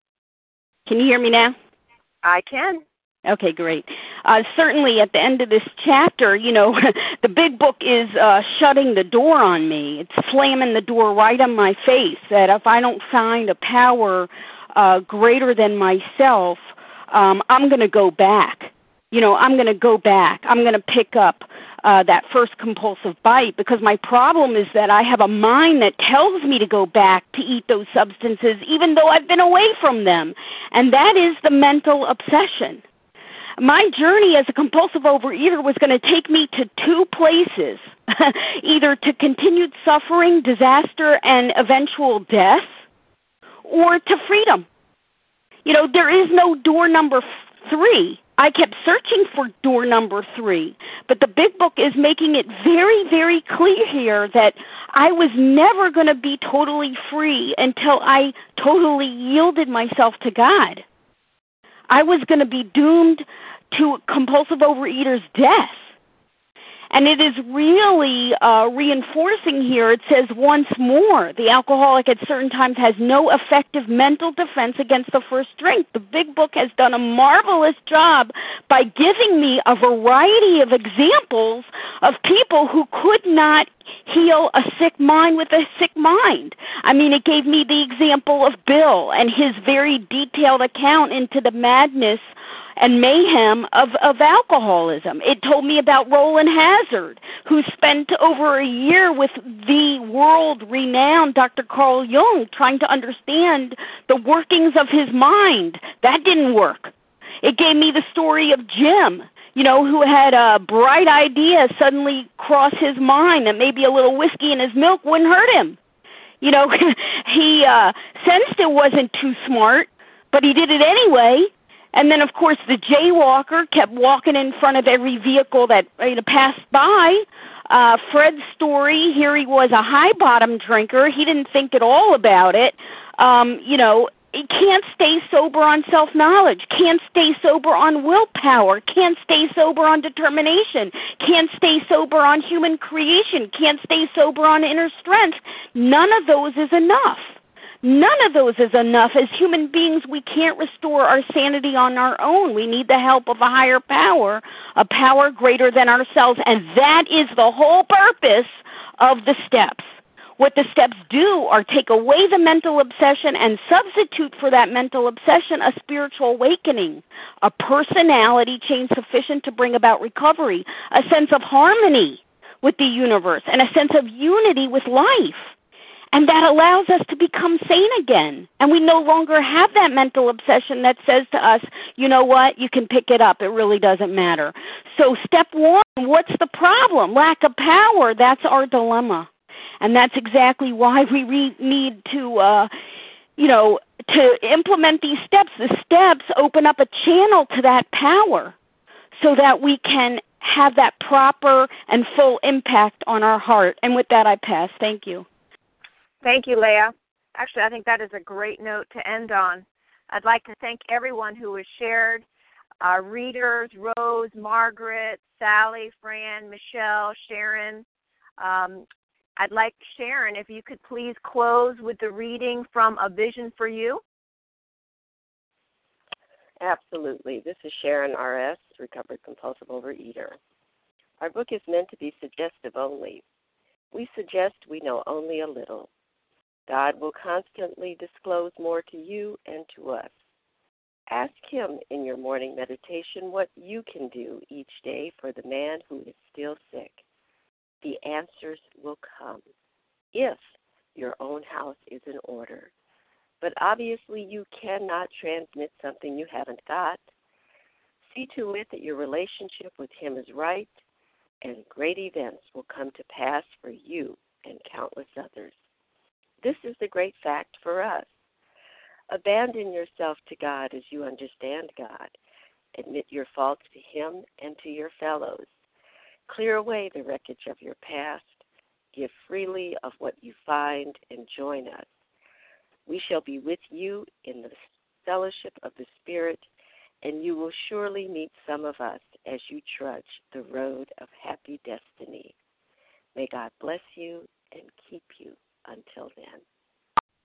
Can you hear me now? I can. Okay, great. Uh, certainly at the end of this chapter, you know, the big book is uh, shutting the door on me. It's slamming the door right on my face that if I don't find a power uh, greater than myself, um, I'm going to go back. You know, I'm going to go back. I'm going to pick up uh, that first compulsive bite because my problem is that I have a mind that tells me to go back to eat those substances even though I've been away from them. And that is the mental obsession. My journey as a compulsive overeater was going to take me to two places, either to continued suffering, disaster, and eventual death, or to freedom. You know, there is no door number three. I kept searching for door number three, but the big book is making it very, very clear here that I was never going to be totally free until I totally yielded myself to God. I was going to be doomed to compulsive overeater's death. And it is really uh, reinforcing here. It says once more, the alcoholic at certain times has no effective mental defense against the first drink. The big book has done a marvelous job by giving me a variety of examples of people who could not heal a sick mind with a sick mind. I mean, it gave me the example of Bill and his very detailed account into the madness and mayhem of, of alcoholism. It told me about Roland Hazard, who spent over a year with the world-renowned Doctor Carl Jung trying to understand the workings of his mind. That didn't work. It gave me the story of Jim, you know, who had a bright idea suddenly cross his mind that maybe a little whiskey in his milk wouldn't hurt him. You know, he uh, sensed it wasn't too smart, but he did it anyway. And then, of course, the jaywalker kept walking in front of every vehicle that you know, passed by. Uh, Fred's story, here he was a high-bottom drinker. He didn't think at all about it. Um, you know, he can't stay sober on self-knowledge, can't stay sober on willpower, can't stay sober on determination, can't stay sober on human creation, can't stay sober on inner strength. None of those is enough. None of those is enough. As human beings, we can't restore our sanity on our own. We need the help of a higher power, a power greater than ourselves, and that is the whole purpose of the steps. What the steps do are take away the mental obsession and substitute for that mental obsession a spiritual awakening, a personality change sufficient to bring about recovery, a sense of harmony with the universe and a sense of unity with life. And that allows us to become sane again. And we no longer have that mental obsession that says to us, you know what, you can pick it up. It really doesn't matter. So step one, what's the problem? Lack of power. That's our dilemma. And that's exactly why we re- need to, uh, you know, to implement these steps. The steps open up a channel to that power so that we can have that proper and full impact on our heart. And with that, I pass. Thank you. Thank you, Leah. Actually, I think that is a great note to end on. I'd like to thank everyone who has shared, our readers, Rose, Margaret, Sally, Fran, Michelle, Sharon. Um, I'd like, Sharon, if you could please close with the reading from A Vision for You. Absolutely. This is Sharon, R S, recovered compulsive overeater. Our book is meant to be suggestive only. We suggest we know only a little. God will constantly disclose more to you and to us. Ask Him in your morning meditation what you can do each day for the man who is still sick. The answers will come if your own house is in order. But obviously you cannot transmit something you haven't got. See to it that your relationship with Him is right, and great events will come to pass for you and countless others. This is the great fact for us. Abandon yourself to God as you understand God. Admit your faults to Him and to your fellows. Clear away the wreckage of your past. Give freely of what you find and join us. We shall be with you in the fellowship of the Spirit, and you will surely meet some of us as you trudge the road of happy destiny. May God bless you and keep you until then.